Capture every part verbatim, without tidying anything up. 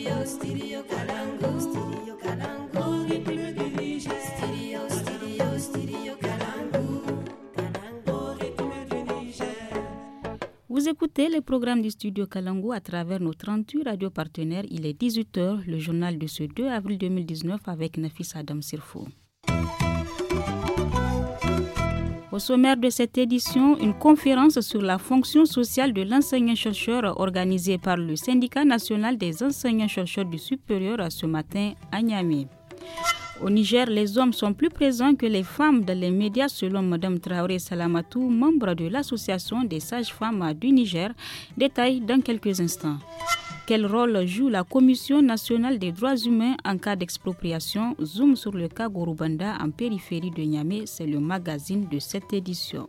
Studio, Studio Kalangu. Studio Kalangu. Rythme du Niger. Studio, Studio, Studio Kalangu. Kalangu, rythme du Niger. Vous écoutez les programmes du Studio Kalangu à travers nos trente-huit radios partenaires. Il est dix-huit heures, le journal de ce deux avril deux mille dix-neuf avec Nafis Adam Sirfo. Au sommaire de cette édition, une conférence sur la fonction sociale de l'enseignant-chercheur organisée par le Syndicat national des enseignants-chercheurs du supérieur ce matin à Niamey. Au Niger, les hommes sont plus présents que les femmes dans les médias selon Mme Traoré Salamatou, membre de l'Association des sages-femmes du Niger. Détail dans quelques instants. Quel rôle joue la Commission nationale des droits humains en cas d'expropriation? Zoom sur le cas Gorubanda en périphérie de Niamey, c'est le magazine de cette édition.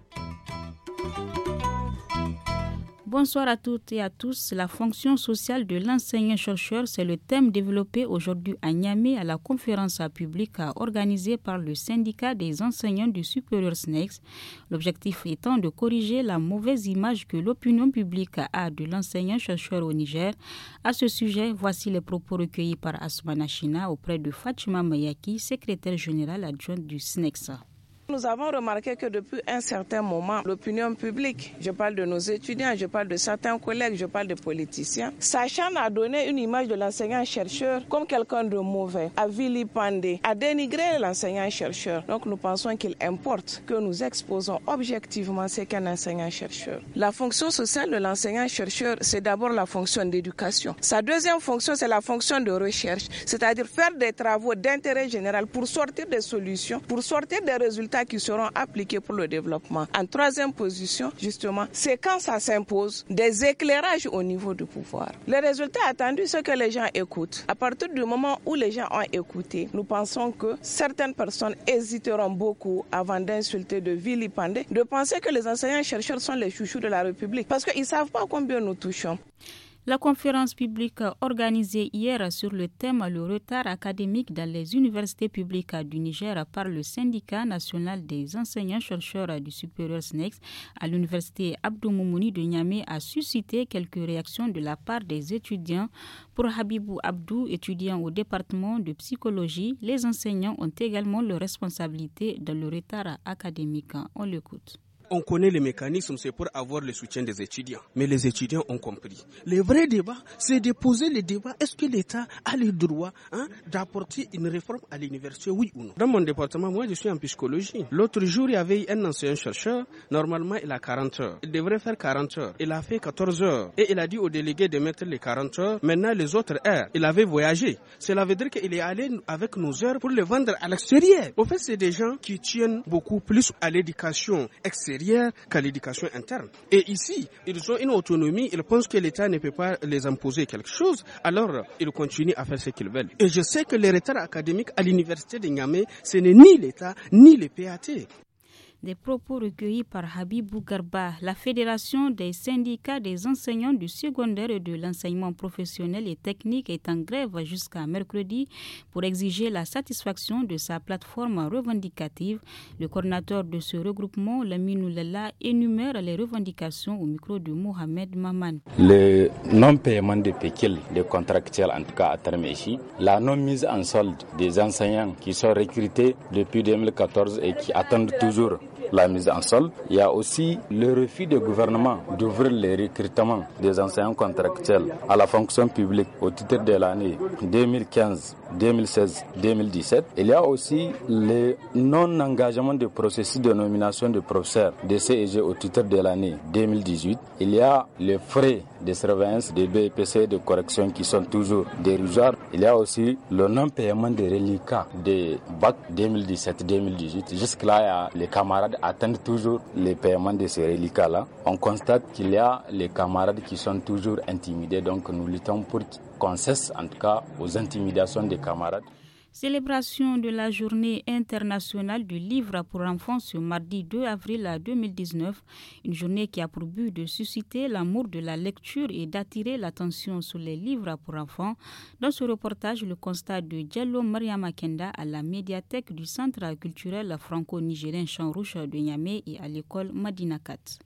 Bonsoir à toutes et à tous. La fonction sociale de l'enseignant-chercheur, c'est le thème développé aujourd'hui à Niamey à la conférence publique organisée par le syndicat des enseignants du supérieur S N E X. L'objectif étant de corriger la mauvaise image que l'opinion publique a de l'enseignant-chercheur au Niger. À ce sujet, voici les propos recueillis par Asmana China auprès de Fatima Mayaki, secrétaire générale adjointe du S N E X. Nous avons remarqué que depuis un certain moment, l'opinion publique, je parle de nos étudiants, je parle de certains collègues, je parle de politiciens, sachant à donner une image de l'enseignant-chercheur comme quelqu'un de mauvais, à vilipender, à dénigrer l'enseignant-chercheur. Donc nous pensons qu'il importe que nous exposons objectivement ce qu'est un enseignant-chercheur. La fonction sociale de l'enseignant-chercheur, c'est d'abord la fonction d'éducation. Sa deuxième fonction, c'est la fonction de recherche, c'est-à-dire faire des travaux d'intérêt général pour sortir des solutions, pour sortir des résultats qui seront appliqués pour le développement. En troisième position, justement, c'est quand ça s'impose des éclairages au niveau du pouvoir. Le résultat attendu, c'est que les gens écoutent. À partir du moment où les gens ont écouté, nous pensons que certaines personnes hésiteront beaucoup avant d'insulter, de vilipender, de penser que les enseignants-chercheurs sont les chouchous de la République, parce qu'ils ne savent pas combien nous touchons. La conférence publique organisée hier sur le thème « Le retard académique dans les universités publiques du Niger » par le syndicat national des enseignants-chercheurs du supérieur S N E X à l'université Abdou Moumouni de Niamey a suscité quelques réactions de la part des étudiants. Pour Habibou Abdou, étudiant au département de psychologie, les enseignants ont également leur responsabilité dans le retard académique. On l'écoute. On connaît les mécanismes, c'est pour avoir le soutien des étudiants. Mais les étudiants ont compris. Le vrai débat, c'est de poser le débat. Est-ce que l'État a le droit hein, d'apporter une réforme à l'université, oui ou non? Dans mon département, moi, je suis en psychologie. L'autre jour, il y avait un enseignant-chercheur. Normalement, il a quarante heures. Il devrait faire quarante heures. Il a fait quatorze heures. Et il a dit aux délégués de mettre les quarante heures. Maintenant, les autres heures, il avait voyagé. Cela veut dire qu'il est allé avec nos heures pour les vendre à l'extérieur. En fait, c'est des gens qui tiennent beaucoup plus à l'éducation extérieure qu'à l'éducation interne. Et ici, ils ont une autonomie, ils pensent que l'État ne peut pas les imposer quelque chose, alors ils continuent à faire ce qu'ils veulent. Et je sais que les retards académiques à l'université de Niamey, ce n'est ni l'État, ni les P A T. Des propos recueillis par Habibou Garba. La Fédération des syndicats des enseignants du secondaire et de l'enseignement professionnel et technique est en grève jusqu'à mercredi pour exiger la satisfaction de sa plateforme revendicative. Le coordinateur de ce regroupement, Laminou Lalla, énumère les revendications au micro de Mohamed Maman. Le non-paiement des P K I L, des contractuels en tout cas à terme ici, la non-mise en solde des enseignants qui sont recrutés depuis deux mille quatorze et qui attendent toujours la mise en solde. Il y a aussi le refus du gouvernement d'ouvrir les recrutements des enseignants contractuels à la fonction publique au titre de l'année deux mille quinze, deux mille seize, deux mille dix-sept. Il y a aussi le non-engagement du processus de nomination de professeurs de C E G au titre de l'année deux mille dix-huit. Il y a les frais de surveillance des B E P C de correction qui sont toujours dérisoires. Il y a aussi le non-paiement des reliquats des bac deux mille dix-sept deux mille dix-huit. Jusque-là, il y a les camarades attendent toujours les paiements de ces reliquats-là. On constate qu'il y a les camarades qui sont toujours intimidés. Donc nous luttons pour qu'on cesse en tout cas aux intimidations des camarades. Célébration de la journée internationale du livre pour enfants ce mardi deux avril deux mille dix-neuf. Une journée qui a pour but de susciter l'amour de la lecture et d'attirer l'attention sur les livres pour enfants. Dans ce reportage, le constat de Diallo Mariama Kenda à la médiathèque du Centre culturel franco-nigérien Champ Rouge de Niamey et à l'école Madinakat.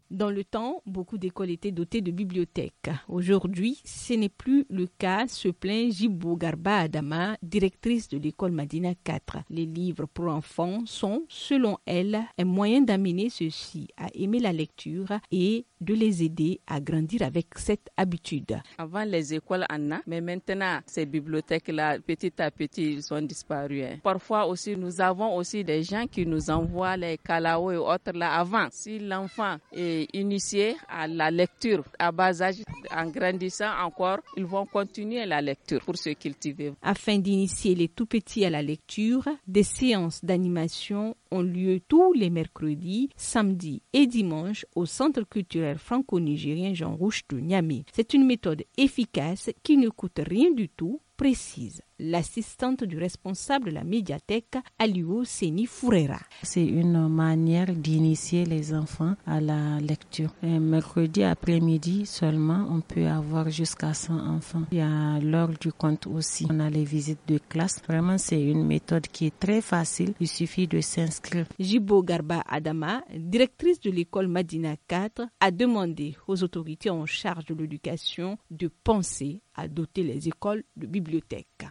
Dans le temps, beaucoup d'écoles étaient dotées de bibliothèques. Aujourd'hui, ce n'est plus le cas, se plaint Jibo Garba Adama, directrice de l'école Madina quatre. Les livres pour enfants sont, selon elle, un moyen d'amener ceux-ci à aimer la lecture et de les aider à grandir avec cette habitude. Avant, les écoles en a, mais maintenant, ces bibliothèques-là, petit à petit, ils ont disparu. Hein. Parfois aussi, nous avons aussi des gens qui nous envoient les kalao et autres là avant. Si l'enfant est initié à la lecture à bas âge, en grandissant encore, ils vont continuer la lecture pour se cultiver. Afin d'initier les tout-petits à la lecture, des séances d'animation ont lieu tous les mercredis, samedis et dimanches au Centre culturel franco-nigérien Jean Rouch de Niamey. C'est une méthode efficace qui ne coûte rien du tout, précise l'assistante du responsable de la médiathèque, Aliou Seni Fourera. C'est une manière d'initier les enfants à la lecture. Un mercredi après-midi seulement, on peut avoir jusqu'à cent enfants. Il y a l'heure du conte aussi. On a les visites de classe. Vraiment, c'est une méthode qui est très facile. Il suffit de s'inscrire. Jibo Garba Adama, directrice de l'école Madina quatre, a demandé aux autorités en charge de l'éducation de penser à doter les écoles de bibliothèques.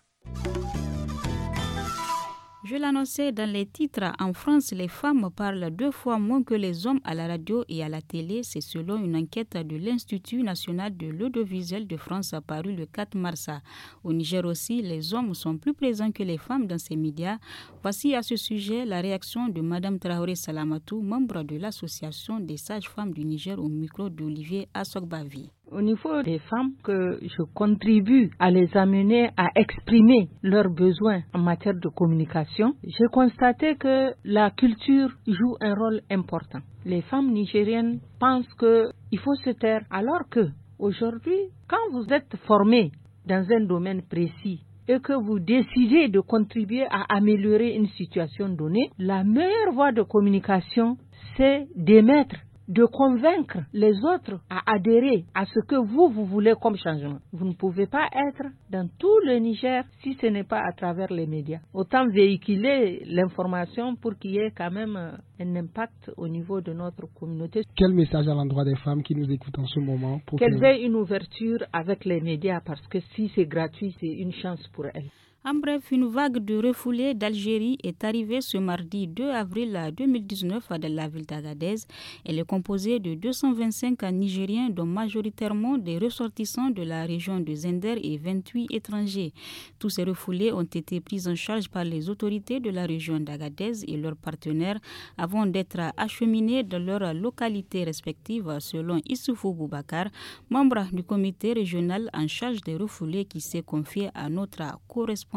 Je l'annonçais dans les titres, en France, les femmes parlent deux fois moins que les hommes à la radio et à la télé. C'est selon une enquête de l'Institut national de l'audiovisuel de France parue le quatre mars. Au Niger aussi, les hommes sont plus présents que les femmes dans ces médias. Voici à ce sujet la réaction de Mme Traoré Salamatou, membre de l'Association des sages-femmes du Niger au micro d'Olivier Assogbavi. Au niveau des femmes, que je contribue à les amener à exprimer leurs besoins en matière de communication, j'ai constaté que la culture joue un rôle important. Les femmes nigériennes pensent qu'il faut se taire, alors que aujourd'hui, quand vous êtes formé dans un domaine précis et que vous décidez de contribuer à améliorer une situation donnée, la meilleure voie de communication, c'est d'émettre, de convaincre les autres à adhérer à ce que vous, vous voulez comme changement. Vous ne pouvez pas être dans tout le Niger si ce n'est pas à travers les médias. Autant véhiculer l'information pour qu'il y ait quand même un impact au niveau de notre communauté. Quel message à l'endroit des femmes qui nous écoutent en ce moment pour Qu'elles que... aient une ouverture avec les médias, parce que si c'est gratuit, c'est une chance pour elles. En bref, une vague de refoulés d'Algérie est arrivée ce mardi deux avril deux mille dix-neuf dans la ville d'Agadez. Elle est composée de deux cent vingt-cinq Nigériens, dont majoritairement des ressortissants de la région de Zender et vingt-huit étrangers. Tous ces refoulés ont été pris en charge par les autorités de la région d'Agadez et leurs partenaires avant d'être acheminés dans leurs localités respectives, selon Issoufou Boubacar, membre du comité régional en charge des refoulés qui s'est confié à notre correspondant.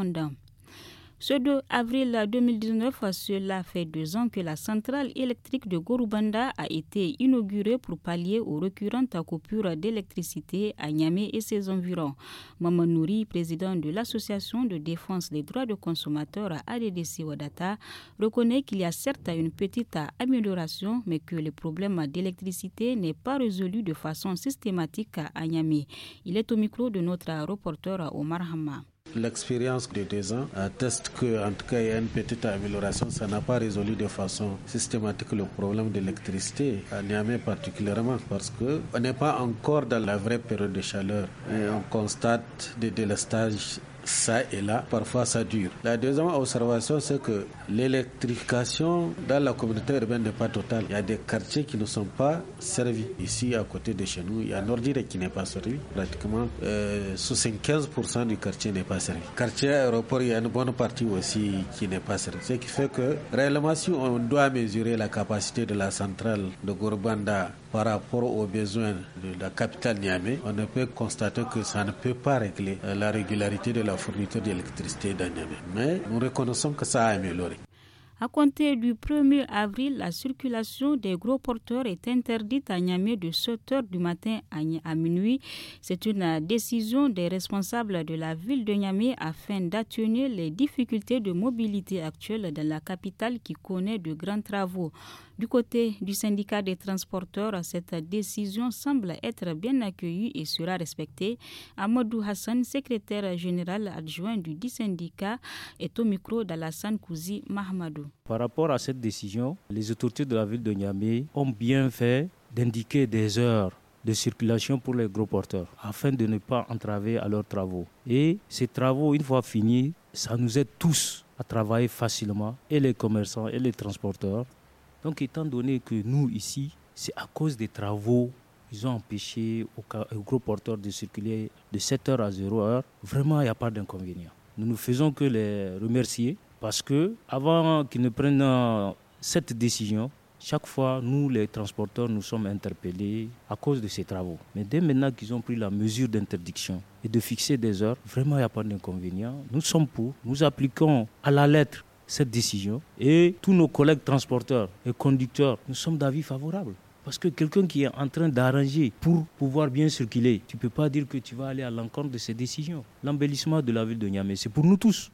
Ce deux avril deux mille dix-neuf, cela fait deux ans que la centrale électrique de Gorubanda a été inaugurée pour pallier aux récurrentes coupures d'électricité à Niamey et ses environs. Maman Nouri, président de l'association de défense des droits de consommateurs A D D C Wadata, reconnaît qu'il y a certes une petite amélioration, mais que le problème d'électricité n'est pas résolu de façon systématique à Niamey. Il est au micro de notre reporter Omar Hamma. L'expérience de deux ans atteste qu'en tout cas il y a une petite amélioration. Ça n'a pas résolu de façon systématique le problème d'électricité à Niamey particulièrement, parce qu'on n'est pas encore dans la vraie période de chaleur et on constate des délestages ça et là, parfois ça dure. La deuxième observation, c'est que l'électrification dans la communauté urbaine n'est pas totale. Il y a des quartiers qui ne sont pas servis. Ici, à côté de chez nous, il y a Nordire qui n'est pas servi. Pratiquement euh, soixante-quinze pour cent du quartier n'est pas servi. Quartier aéroport, il y a une bonne partie aussi qui n'est pas servie. Ce qui fait que réellement, si on doit mesurer la capacité de la centrale de Gorubanda par rapport aux besoins de la capitale Niamey, on ne peut constater que ça ne peut pas régler la régularité de la fourniture d'électricité dans Niamey. Mais nous reconnaissons que ça a amélioré. À compter du premier avril, la circulation des gros porteurs est interdite à Niamey de sept heures du matin à minuit. C'est une décision des responsables de la ville de Niamey afin d'atténuer les difficultés de mobilité actuelles dans la capitale qui connaît de grands travaux. Du côté du syndicat des transporteurs, cette décision semble être bien accueillie et sera respectée. Amadou Hassan, secrétaire général adjoint du dit syndicat, est au micro d'Alassane Kouzi Mahamadou. Par rapport à cette décision, les autorités de la ville de Niamey ont bien fait d'indiquer des heures de circulation pour les gros porteurs afin de ne pas entraver à leurs travaux. Et ces travaux, une fois finis, ça nous aide tous à travailler facilement, et les commerçants et les transporteurs. Donc étant donné que nous ici, c'est à cause des travaux, ils ont empêché aux gros porteurs de circuler de sept heures à zéro heure, vraiment il n'y a pas d'inconvénient. Nous ne faisons que les remercier parce que avant qu'ils ne prennent cette décision, chaque fois, nous, les transporteurs, nous sommes interpellés à cause de ces travaux. Mais dès maintenant qu'ils ont pris la mesure d'interdiction et de fixer des heures, vraiment, il n'y a pas d'inconvénient. Nous sommes pour, nous appliquons à la lettre cette décision. Et tous nos collègues transporteurs et conducteurs, nous sommes d'avis favorable. Parce que quelqu'un qui est en train d'arranger pour pouvoir bien circuler, tu ne peux pas dire que tu vas aller à l'encontre de ces décisions. L'embellissement de la ville de Niamey, c'est pour nous tous.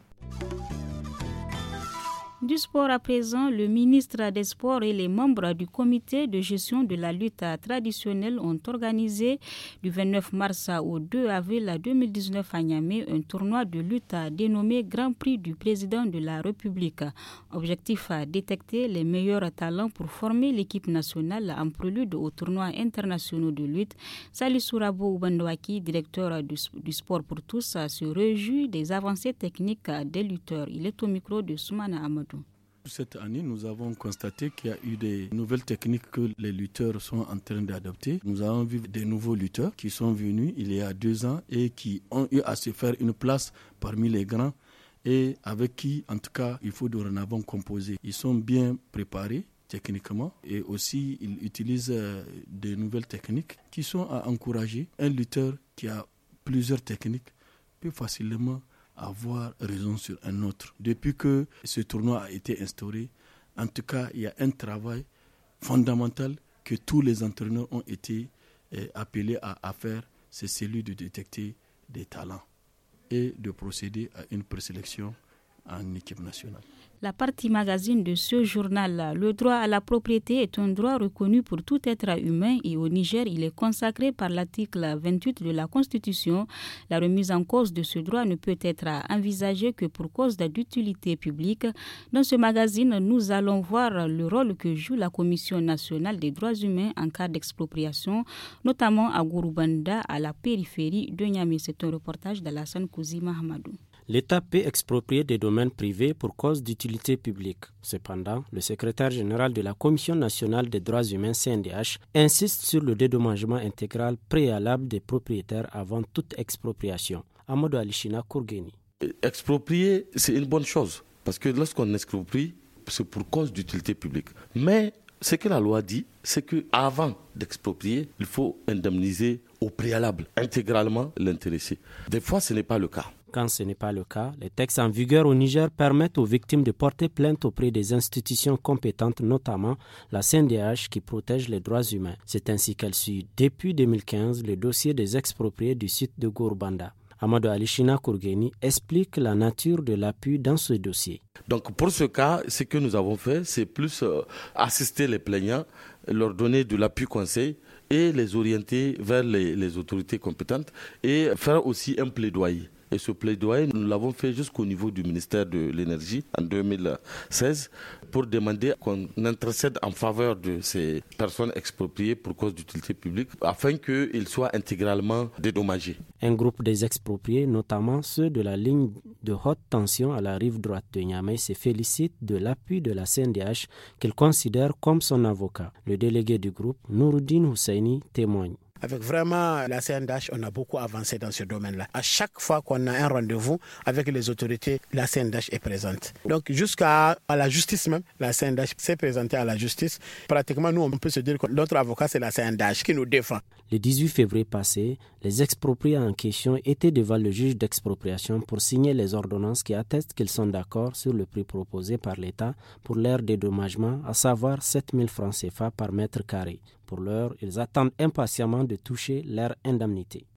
Du sport à présent, le ministre des Sports et les membres du comité de gestion de la lutte traditionnelle ont organisé du vingt-neuf mars au deux avril deux mille dix-neuf à Niamey un tournoi de lutte dénommé Grand Prix du Président de la République. Objectif à détecter les meilleurs talents pour former l'équipe nationale en prélude aux tournois internationaux de lutte. Salissou Rabo Ubandouaki, directeur du, du sport pour tous, se réjouit des avancées techniques des lutteurs. Il est au micro de Soumana Amadou. Cette année, nous avons constaté qu'il y a eu des nouvelles techniques que les lutteurs sont en train d'adopter. Nous avons vu des nouveaux lutteurs qui sont venus il y a deux ans et qui ont eu à se faire une place parmi les grands et avec qui, en tout cas, il faut dorénavant composer. Ils sont bien préparés techniquement et aussi ils utilisent de nouvelles techniques qui sont à encourager. Un lutteur qui a plusieurs techniques peut facilement avoir raison sur un autre. Depuis que ce tournoi a été instauré, en tout cas, il y a un travail fondamental que tous les entraîneurs ont été eh, appelés à, à faire, c'est celui de détecter des talents et de procéder à une présélection en équipe nationale. La partie magazine de ce journal, le droit à la propriété est un droit reconnu pour tout être humain et au Niger, il est consacré par l'article vingt-huit de la Constitution. La remise en cause de ce droit ne peut être envisagée que pour cause d'utilité publique. Dans ce magazine, nous allons voir le rôle que joue la Commission nationale des droits humains en cas d'expropriation, notamment à Gouroubanda, à la périphérie de Niamey. C'est un reportage d'Alassane Kouzi Mahamadou. L'État peut exproprier des domaines privés pour cause d'utilité publique. Cependant, le secrétaire général de la Commission nationale des droits humains C N D H insiste sur le dédommagement intégral préalable des propriétaires avant toute expropriation. Amadou Alishina Kourgeni. Exproprier, c'est une bonne chose, parce que lorsqu'on exproprie, c'est pour cause d'utilité publique. Mais ce que la loi dit, c'est qu'avant d'exproprier, il faut indemniser au préalable intégralement l'intéressé. Des fois, ce n'est pas le cas. Quand ce n'est pas le cas, les textes en vigueur au Niger permettent aux victimes de porter plainte auprès des institutions compétentes, notamment la C N D H qui protège les droits humains. C'est ainsi qu'elle suit depuis deux mille quinze le dossier des expropriés du site de Gouroubanda. Amadou Alishina Kourgeni explique la nature de l'appui dans ce dossier. Donc pour ce cas, ce que nous avons fait, c'est plus euh, assister les plaignants, leur donner de l'appui conseil et les orienter vers les, les autorités compétentes et faire aussi un plaidoyer. Et ce plaidoyer, nous l'avons fait jusqu'au niveau du ministère de l'Énergie en deux mille seize pour demander qu'on intercède en faveur de ces personnes expropriées pour cause d'utilité publique afin qu'ils soient intégralement dédommagés. Un groupe des expropriés, notamment ceux de la ligne de haute tension à la rive droite de Niamey, se félicite de l'appui de la C N D H qu'il considère comme son avocat. Le délégué du groupe, Nouroudine Husseini, témoigne. Avec vraiment la C N D H, on a beaucoup avancé dans ce domaine-là. À chaque fois qu'on a un rendez-vous avec les autorités, la C N D H est présente. Donc jusqu'à à la justice même, la C N D H s'est présentée à la justice. Pratiquement, nous, on peut se dire que notre avocat, c'est la C N D H qui nous défend. Le dix-huit février passé, les expropriés en question étaient devant le juge d'expropriation pour signer les ordonnances qui attestent qu'ils sont d'accord sur le prix proposé par l'État pour leur dédommagement, à savoir sept mille francs C F A par mètre carré. Pour l'heure, ils attendent impatiemment de toucher leur indemnité.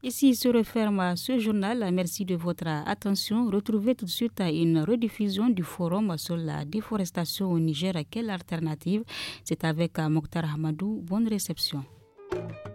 Ici se referme ce journal. Merci de votre attention. Retrouvez tout de suite une rediffusion du forum sur la déforestation au Niger. Quelle alternative? C'est avec Mokhtar Hamadou. Bonne réception.